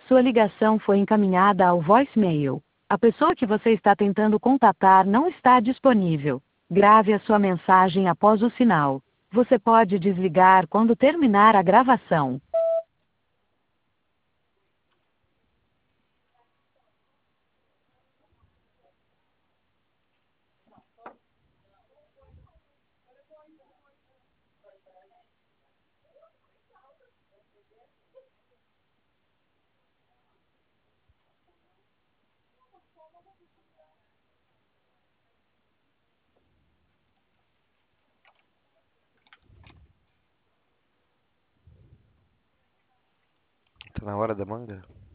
Sua ligação foi encaminhada ao voicemail. A pessoa que você está tentando contatar não está disponível. Grave a sua mensagem após o sinal. Você pode desligar quando terminar a gravação. Tá na hora da manga?